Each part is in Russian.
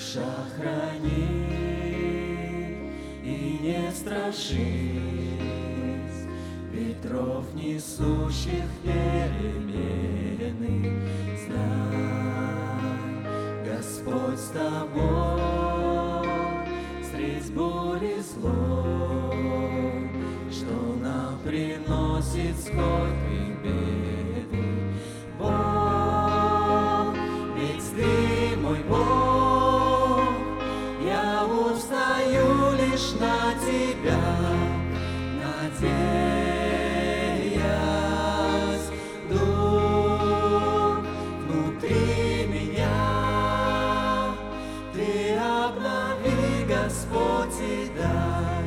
Душа храни и не страшись ветров, несущих перемены. Знай, Господь с тобой средь бури злой, что нам приносит скорбь и беды. Бог, ведь Ты мой Бог, я устаю лишь на Тебя, надеясь. Дух внутри меня Ты обнови, Господь, и дай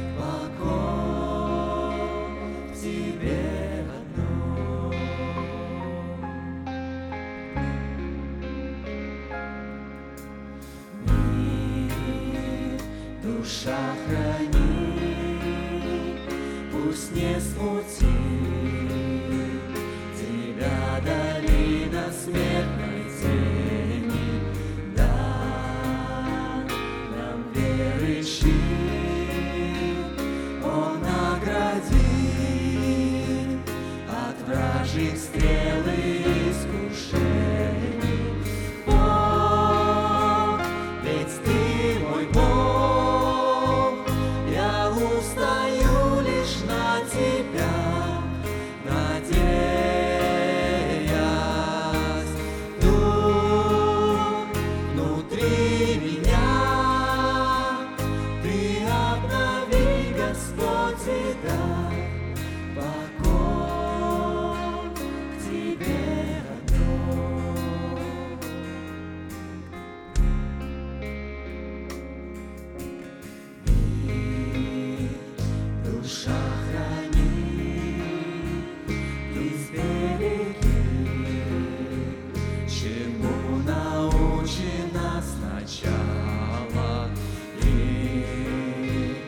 покой в Тебе одном. Мир, душа храни, пусть не смутит тебя долина смертной тени. Дай нам веры щит, Он наградит от вражьих стрел и искушений. Бог, ведь Ты мой Бог, я устаю лишь на Тебя, надеясь. Дух внутри меня Ты обнови, Господь, и дай покой к Тебе одном. Мир, душа храни, избереги, чему научи нас сначала, и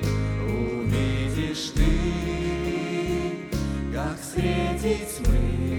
увидишь ты, как среди тьмы